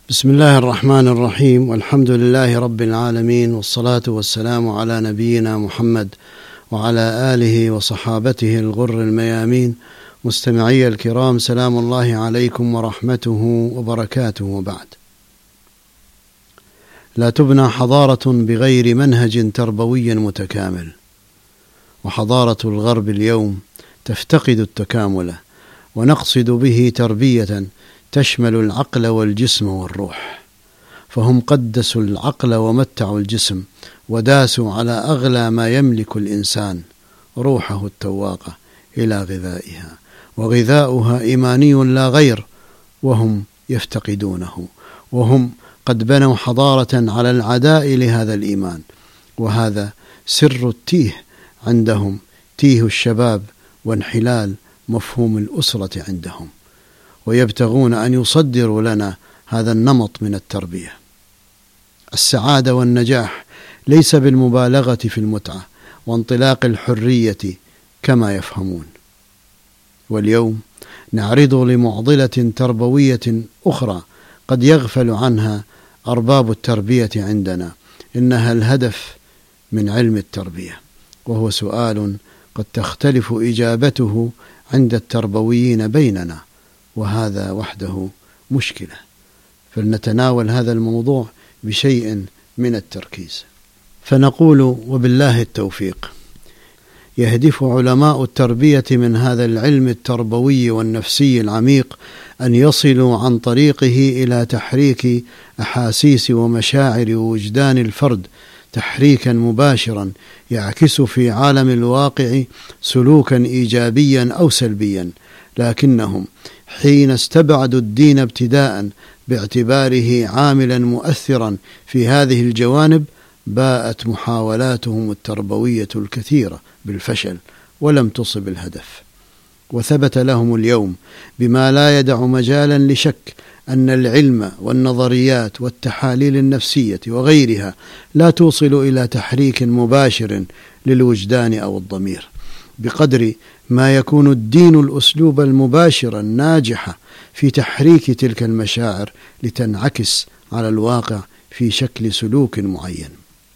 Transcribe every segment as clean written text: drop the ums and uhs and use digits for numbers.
بسم الله الرحمن الرحيم، والحمد لله رب العالمين، والصلاة والسلام على نبينا محمد وعلى آله وصحابته الغر الميامين. مستمعي الكرام، سلام الله عليكم ورحمته وبركاته، وبعد. لا تبنى حضارة بغير منهج تربوي متكامل، وحضارة الغرب اليوم تفتقد التكامل، ونقصد به تربية تشمل العقل والجسم والروح، فهم قدسوا العقل ومتعوا الجسم، وداسوا على أغلى ما يملك الإنسان، روحه التواقة، إلى غذائها، وغذاؤها إيماني لا غير، وهم يفتقدونه، وهم قد بنوا حضارة على العداء لهذا الإيمان، وهذا سر التيه عندهم، تيه الشباب وانحلال مفهوم الأسرة عندهم، ويبتغون أن يصدروا لنا هذا النمط من التربية. السعادة والنجاح ليس بالمبالغة في المتعة وانطلاق الحرية كما يفهمون. واليوم نعرض لمعضلة تربوية أخرى قد يغفل عنها أرباب التربية عندنا، إنها الهدف من علم التربية، وهو سؤال قد تختلف إجابته عند التربويين بيننا، وهذا وحده مشكلة. فلنتناول هذا الموضوع بشيء من التركيز، فنقول وبالله التوفيق. يهدف علماء التربية من هذا العلم التربوي والنفسي العميق أن يصلوا عن طريقه إلى تحريك أحاسيس ومشاعر ووجدان الفرد تحريكا مباشرا يعكس في عالم الواقع سلوكا إيجابيا أو سلبيا، لكنهم حين استبعدوا الدين ابتداء باعتباره عاملا مؤثرا في هذه الجوانب، باءت محاولاتهم التربوية الكثيرة بالفشل ولم تصب الهدف. وثبت لهم اليوم بما لا يدع مجالا لشك أن العلم والنظريات والتحاليل النفسية وغيرها لا توصل إلى تحريك مباشر للوجدان أو الضمير، بقدر ما يكون الدين الأسلوب المباشر الناجح في تحريك تلك المشاعر لتنعكس على الواقع في شكل سلوك معين.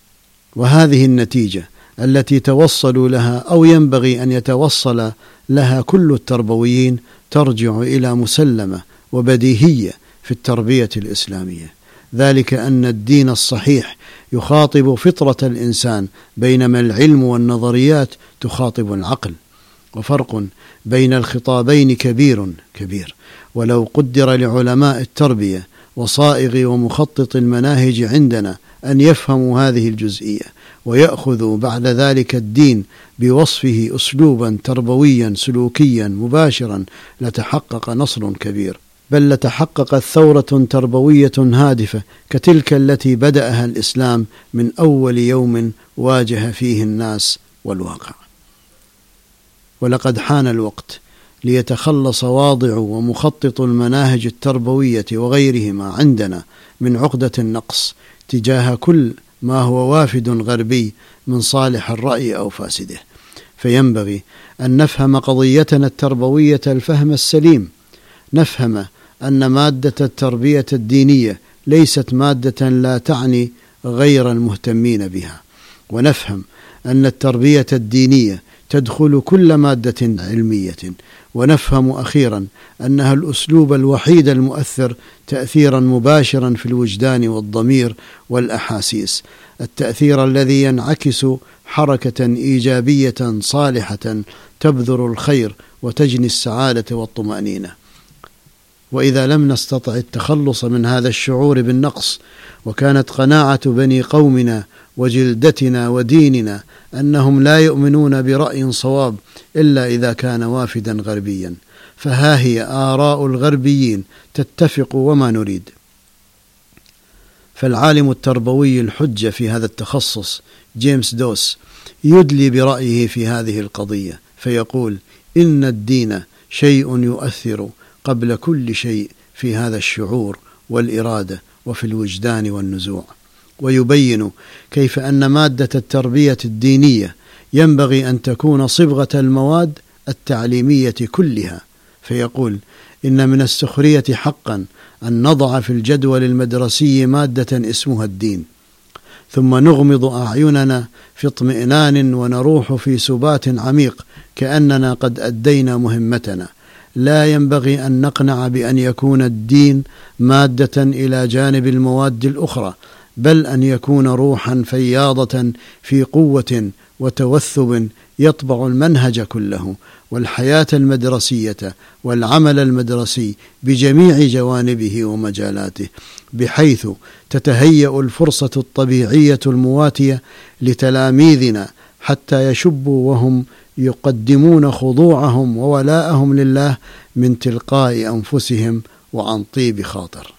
وهذه النتيجة التي توصلوا لها أو ينبغي أن يتوصل لها كل التربويين ترجع إلى مسلمة وبديهية في التربية الإسلامية، ذلك أن الدين الصحيح يخاطب فطرة الإنسان، بينما العلم والنظريات تخاطب العقل، وفرق بين الخطابين كبير. ولو قدر لعلماء التربية وصائغ ومخطط المناهج عندنا أن يفهموا هذه الجزئية ويأخذوا بعد ذلك الدين بوصفه أسلوبا تربويا سلوكيا مباشرا، لتحقق نصر كبير، بل لتحققت ثورة تربوية هادفة كتلك التي بدأها الإسلام من أول يوم واجه فيه الناس والواقع. ولقد حان الوقت ليتخلص واضع ومخطط المناهج التربوية وغيرهما عندنا من عقدة النقص تجاه كل ما هو وافد غربي من صالح الرأي أو فاسده. فينبغي أن نفهم قضيتنا التربوية الفهم السليم، نفهم أن مادة التربية الدينية ليست مادة لا تعني غير المهتمين بها، ونفهم أن التربية الدينية تدخل كل مادة علمية، ونفهم أخيرا أنها الأسلوب الوحيد المؤثر تأثيرا مباشرا في الوجدان والضمير والأحاسيس، التأثير الذي ينعكس حركة إيجابية صالحة تبذر الخير وتجني السعادة والطمأنينة. وإذا لم نستطع التخلص من هذا الشعور بالنقص، وكانت قناعة بني قومنا وجلدتنا وديننا أنهم لا يؤمنون برأي صواب إلا إذا كان وافدا غربيا، فها هي آراء الغربيين تتفق وما نريد. فالعالم التربوي الحجة في هذا التخصص جيمس دوس يدلي برأيه في هذه القضية، فيقول: إن الدين شيء يؤثر قبل كل شيء في هذا الشعور والإرادة وفي الوجدان والنزوع، ويبين كيف أن مادة التربية الدينية ينبغي أن تكون صبغة المواد التعليمية كلها، فيقول: إن من السخرية حقا أن نضع في الجدول المدرسي مادة اسمها الدين، ثم نغمض أعيننا في اطمئنان ونروح في سبات عميق كأننا قد أدينا مهمتنا. لا ينبغي أن نقنع بأن يكون الدين مادة إلى جانب المواد الأخرى، بل أن يكون روحا فياضة في قوة وتوثب يطبع المنهج كله والحياة المدرسية والعمل المدرسي بجميع جوانبه ومجالاته، بحيث تتهيأ الفرصة الطبيعية المواتية لتلاميذنا حتى يشبوا وهم يقدمون خضوعهم وولاءهم لله من تلقاء أنفسهم وعن طيب خاطر.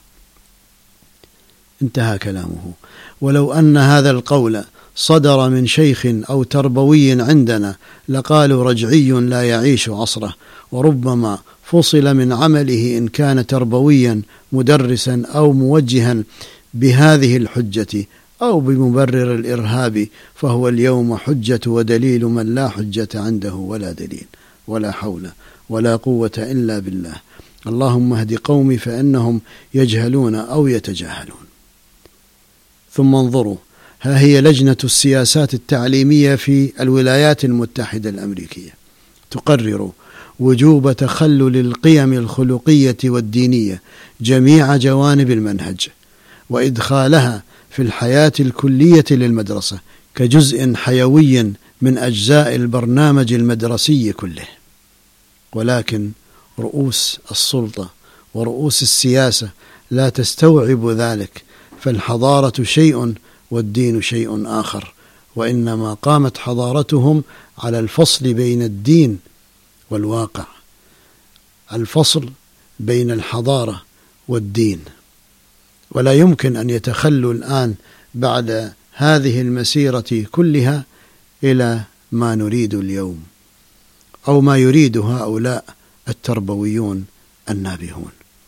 انتهى كلامه. ولو أن هذا القول صدر من شيخ أو تربوي عندنا لقالوا رجعي لا يعيش عصره، وربما فصل من عمله إن كان تربويا مدرسا أو موجها بهذه الحجة أو بمبرر الإرهاب، فهو اليوم حجة ودليل من لا حجة عنده ولا دليل ولا حول ولا قوة إلا بالله. اللهم اهد قومي فإنهم يجهلون أو يتجاهلون. ثم انظروا، ها هي لجنة السياسات التعليمية في الولايات المتحدة الأمريكية تقرر وجوب تخلل القيم الخلقية والدينية جميع جوانب المنهج، وإدخالها في الحياة الكلية للمدرسة كجزء حيوي من أجزاء البرنامج المدرسي كله. ولكن رؤوس السلطة ورؤوس السياسة لا تستوعب ذلك، فالحضارة شيء والدين شيء آخر، وإنما قامت حضارتهم على الفصل بين الدين والواقع، الفصل بين الحضارة والدين. ولا يمكن أن يتخلوا الآن بعد هذه المسيرة كلها إلى ما نريد اليوم أو ما يريد هؤلاء التربويون النابهون.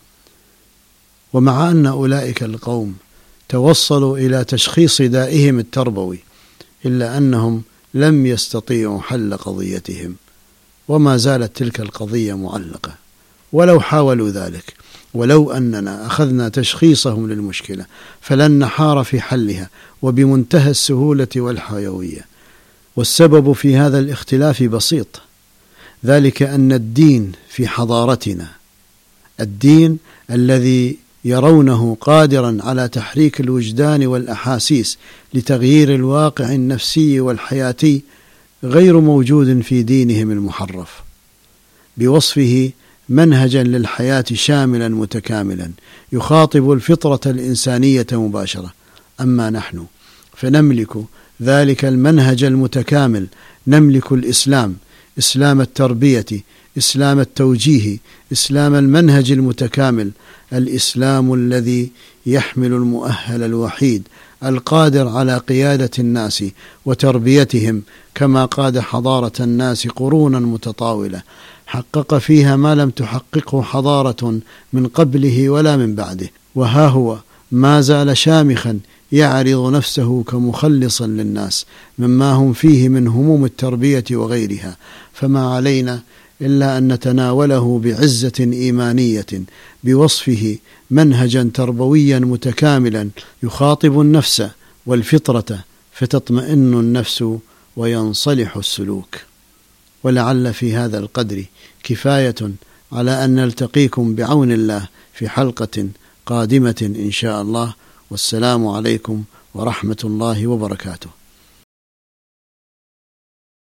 ومع أن أولئك القوم توصلوا إلى تشخيص دائهم التربوي، إلا أنهم لم يستطيعوا حل قضيتهم، وما زالت تلك القضية معلقة. ولو حاولوا ذلك، ولو أننا أخذنا تشخيصهم للمشكلة، فلن نحار في حلها وبمنتهى السهولة والحيوية. والسبب في هذا الاختلاف بسيط، ذلك أن الدين في حضارتنا، الدين الذي يرونه قادرا على تحريك الوجدان والأحاسيس لتغيير الواقع النفسي والحياتي، غير موجود في دينهم المحرف، بوصفه منهجا للحياة شاملا متكاملا يخاطب الفطرة الإنسانية مباشرة. أما نحن فنملك ذلك المنهج المتكامل، نملك الإسلام، إسلام التربية، إسلام التوجيه، إسلام المنهج المتكامل، الإسلام الذي يحمل المؤهل الوحيد القادر على قيادة الناس وتربيتهم كما قاد حضارة الناس قرونا متطاولة، حقق فيها ما لم تحققه حضارة من قبله ولا من بعده، وها هو ما زال شامخا يعرض نفسه كمخلصا للناس مما هم فيه من هموم التربية وغيرها. فما علينا إلا أن نتناوله بعزة إيمانية بوصفه منهجا تربويا متكاملا يخاطب النفس والفطرة، فتطمئن النفس وينصلح السلوك. ولعل في هذا القدر كفاية على أن نلتقيكم بعون الله في حلقة قادمة إن شاء الله، والسلام عليكم ورحمة الله وبركاته.